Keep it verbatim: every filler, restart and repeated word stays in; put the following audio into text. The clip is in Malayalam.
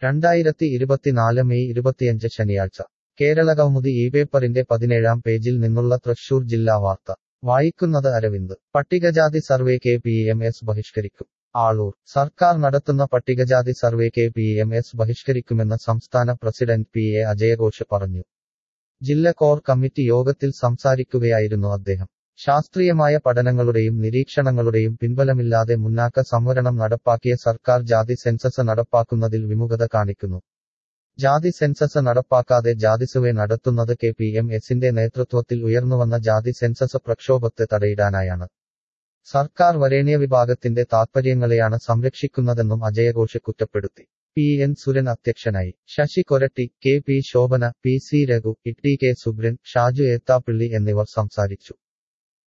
രണ്ടായിരത്തി ഇരുപത്തിനാല് മെയ് ഇരുപത്തിയഞ്ച് ശനിയാഴ്ച കേരളകൗമുദി ഈ പേപ്പറിന്റെ പതിനേഴാം പേജിൽ നിന്നുള്ള തൃശൂർ ജില്ലാ വാർത്ത വായിക്കുന്നത് അരവിന്ദ് പട്ടികജാതി survey K P M S ബഹിഷ്കരിക്കും ആളൂർ സർക്കാർ നടത്തുന്ന പട്ടികജാതി survey K P M S ബഹിഷ്കരിക്കുമെന്ന് സംസ്ഥാന പ്രസിഡന്റ് പി എ അജയഘോഷ് പറഞ്ഞു. ജില്ലാ കോർ കമ്മിറ്റി യോഗത്തിൽ സംസാരിക്കുകയായിരുന്നു അദ്ദേഹം. ശാസ്ത്രീയമായ പഠനങ്ങളുടെയും നിരീക്ഷണങ്ങളുടെയും പിൻബലമില്ലാതെ മുന്നാക്ക സംവരണം നടപ്പാക്കിയ സർക്കാർ ജാതി സെൻസസ് നടപ്പാക്കുന്നതിൽ വിമുഖത കാണിക്കുന്നു. ജാതി സെൻസസ് നടപ്പാക്കാതെ ജാതിസർവേ നടത്തുന്നത് കെ പി എം എസിന്റെ നേതൃത്വത്തിൽ ഉയർന്നുവന്ന ജാതി സെൻസസ് പ്രക്ഷോഭത്തെ തടയിടാനായാണ്. സർക്കാർ വരേണ്യ വിഭാഗത്തിന്റെ താത്പര്യങ്ങളെയാണ് സംരക്ഷിക്കുന്നതെന്നും അജയഘോഷ് കുറ്റപ്പെടുത്തി. പി എൻ സുരൻ അധ്യക്ഷനായി. Sasi Koratty, K P Shobhana, P C Raghu, T K Subran, Shaju Ethappilly എന്നിവർ സംസാരിച്ചു.